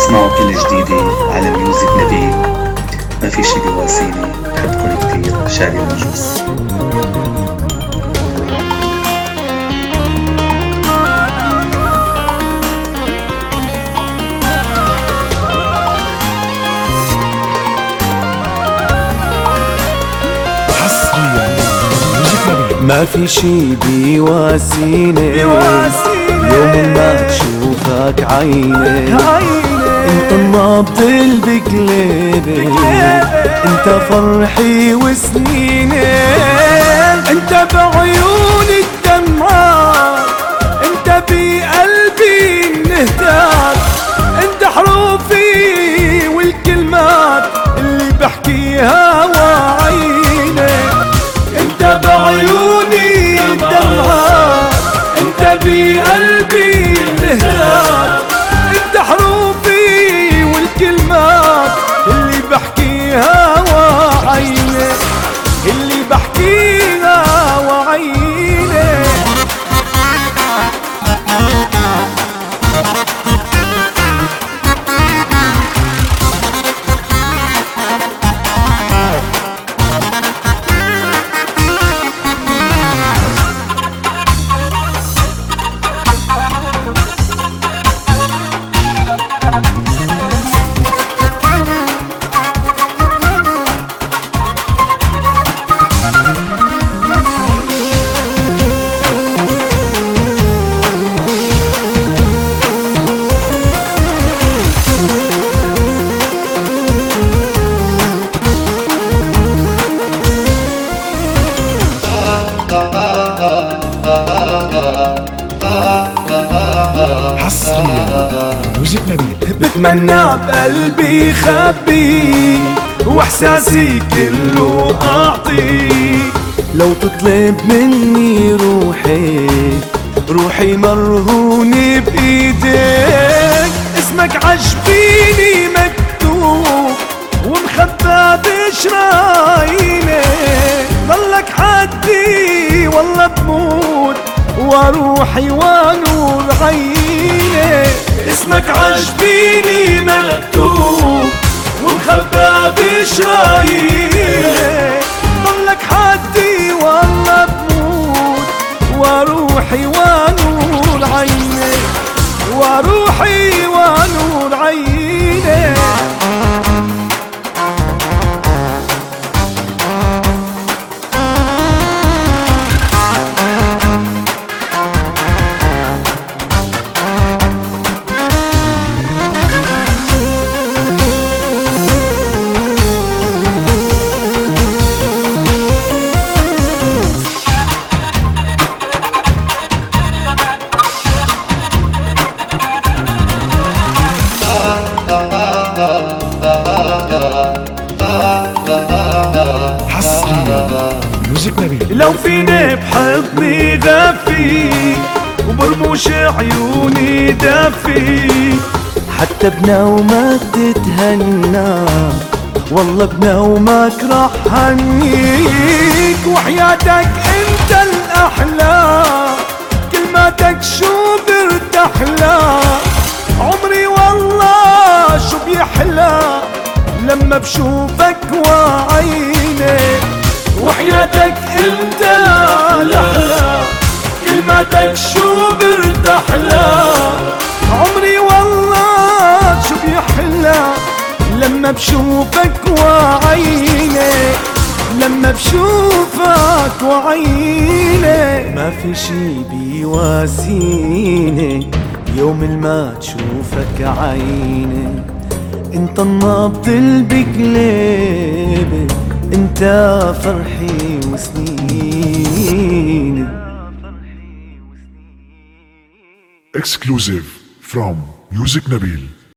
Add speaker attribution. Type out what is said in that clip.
Speaker 1: اسمعوا كل جديدي على ميوزك نبيل. ما في شي بيواسيني، بحبكن كتير. شادي ونجوس.
Speaker 2: ما في شي بيواسيني يوم ما تشوفك عيني. انت النبض بقلبي، انت فرحي وسنيني، انت بعيوني الدمعة، انت بقلبي النهتار، انت حروفي والكلمات اللي بحكيها وعيني، انت بعيوني الدمعة، انت بقلبي النهتار، انت حروفي والكلمات اللي بحكيها وعيني، اللي بحكيها وعيني. بتمنى بقلبي خبي واحساسي كله اعطي، لو تطلب مني روحي، روحي مرهونة بايديك، اسمك عجبيني مكتوب ومخبى بشراييني، ضلك حدي والله بموت وروحي ونور عيني، اسمك عجبيني مكتوب ومخبى بشراييني، ضلك حدي والله بموت وروحي ونور عيني، وروحي ونور عيني. لو فيني بحضني غفي وبرموش عيوني دفي، حتى بنومك تتهنى، والله بنومك رح هنيك، وحياتك انت الاحلى، كلماتك شو برتاحلى، عمري والله شو بيحلى لما بشوفك وعيني، وحياتك انت الاحلى، كلماتك شو برتاحلى، عمري والله شو بيحلى لما بشوفك وعيني، لما بشوفك وعيني. ما في شي بيواسيني يوم ما تشوفك عيني، انت النبض بقلبي، انت فرحي وسنيني.
Speaker 3: Exclusive from Music Nabil.